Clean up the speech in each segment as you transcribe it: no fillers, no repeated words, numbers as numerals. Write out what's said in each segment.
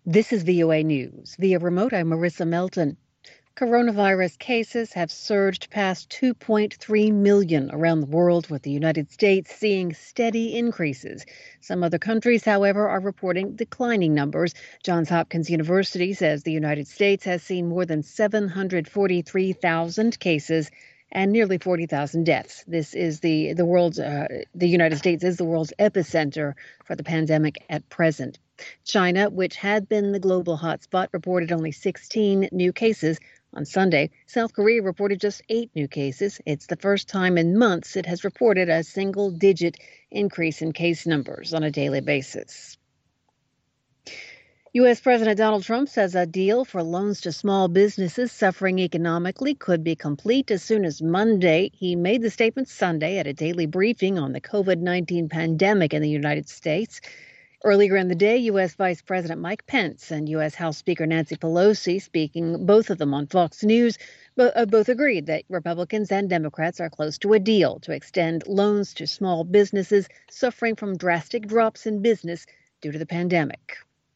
This is VOA News. Via remote, I'm Marissa Melton. Coronavirus cases have surged past 2.3 million around the world, with the United States seeing steady increases. Some other countries, however, are reporting declining numbers. Johns Hopkins University says the United States has seen more than 743,000 cases and nearly 40,000 deaths. This is the United States is the world's epicenter for the pandemic at present. China, which had been the global hotspot, reported only 16 new cases on Sunday. South Korea reported just 8 new cases. It's the first time in months it has reported a single-digit increase in case numbers on a daily basis. U.S. President Donald Trump says a deal for loans to small businesses suffering economically could be complete as soon as Monday. He made the statement Sunday at a daily briefing on the COVID-19 pandemic in the United States. Earlier in the day, U.S. Vice President Mike Pence and U.S. House Speaker Nancy Pelosi, speaking both of them on Fox News, both agreed that Republicans and Democrats are close to a deal to extend loans to small businesses suffering from drastic drops in business due to the pandemic.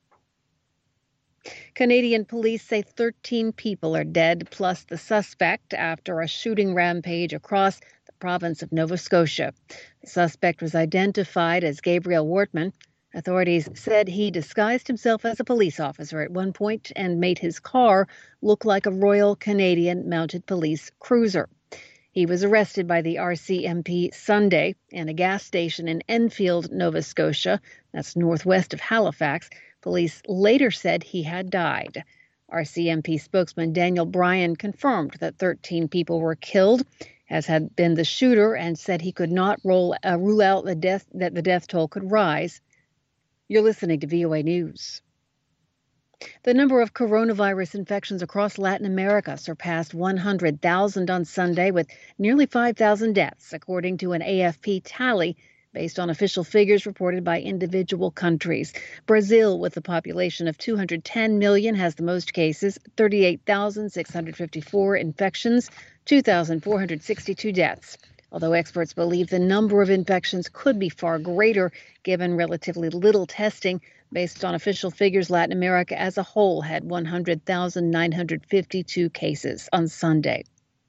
Canadian police say 13 people are dead, plus the suspect, after a shooting rampage across the province of Nova Scotia. The suspect was identified as Gabriel Wortman. Authorities said he disguised himself as a police officer at one point and made his car look like a Royal Canadian Mounted Police cruiser. He was arrested by the RCMP Sunday in a gas station in Enfield, Nova Scotia. That's northwest of Halifax. Police later said he had died. RCMP spokesman Daniel Bryan confirmed that 13 people were killed, as had been the shooter, and said he could not rule out the death toll could rise. You're listening to VOA News. The number of coronavirus infections across Latin America surpassed 100,000 on Sunday, with nearly 5,000 deaths, according to an AFP tally based on official figures reported by individual countries. Brazil, with a population of 210 million, has the most cases, 38,654 infections, 2,462 deaths. Although experts believe the number of infections could be far greater given relatively little testing. Based on official figures, Latin America as a whole had 100,952 cases on Sunday.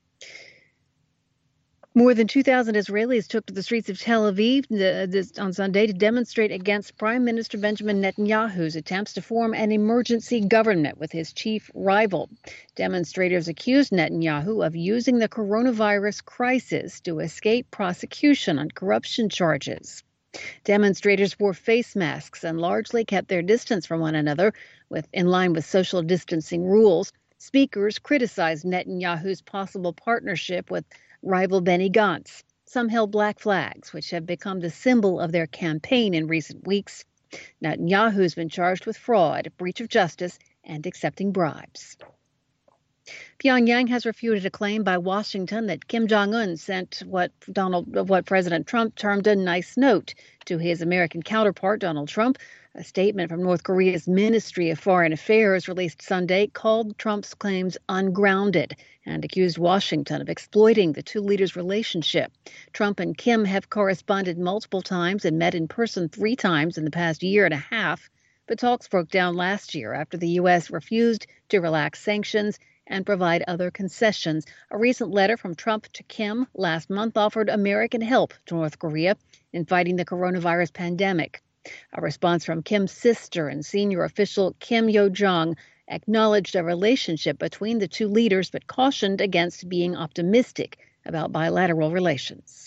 More than 2,000 Israelis took to the streets of Tel Aviv on Sunday to demonstrate against Prime Minister Benjamin Netanyahu's attempts to form an emergency government with his chief rival. Demonstrators accused Netanyahu of using the coronavirus crisis to escape prosecution on corruption charges. Demonstrators wore face masks and largely kept their distance from one another, in line with social distancing rules. Speakers criticized Netanyahu's possible partnership with rival Benny Gantz. Some held black flags, which have become the symbol of their campaign in recent weeks. Netanyahu's been charged with fraud, breach of justice, and accepting bribes. Pyongyang has refuted a claim by Washington that Kim Jong-un sent what President Trump termed a nice note to his American counterpart, Donald Trump. A statement from North Korea's Ministry of Foreign Affairs released Sunday called Trump's claims ungrounded and accused Washington of exploiting the two leaders' relationship. Trump and Kim have corresponded multiple times and met in person 3 times in the past year and a half. But talks broke down last year after the U.S. refused to relax sanctions and provide other concessions. A recent letter from Trump to Kim last month offered American help to North Korea in fighting the coronavirus pandemic. A response from Kim's sister and senior official Kim Yo-jong acknowledged a relationship between the two leaders, but cautioned against being optimistic about bilateral relations.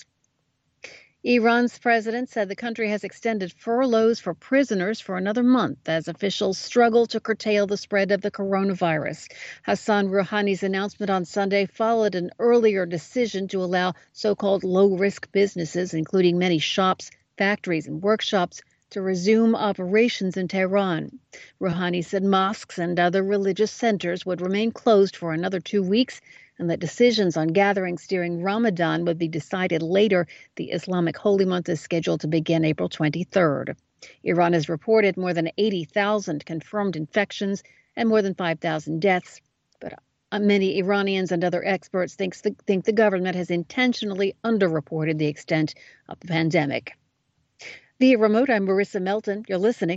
Iran's president said the country has extended furloughs for prisoners for another month as officials struggle to curtail the spread of the coronavirus. Hassan Rouhani's announcement on Sunday followed an earlier decision to allow so-called low-risk businesses, including many shops, factories, and workshops, to resume operations in Tehran. Rouhani said mosques and other religious centers would remain closed for another 2 weeks, and that decisions on gatherings during Ramadan would be decided later. The Islamic holy month is scheduled to begin April 23rd. Iran has reported more than 80,000 confirmed infections and more than 5,000 deaths. But many Iranians and other experts think the government has intentionally underreported the extent of the pandemic. Via remote, I'm Marissa Melton. You're listening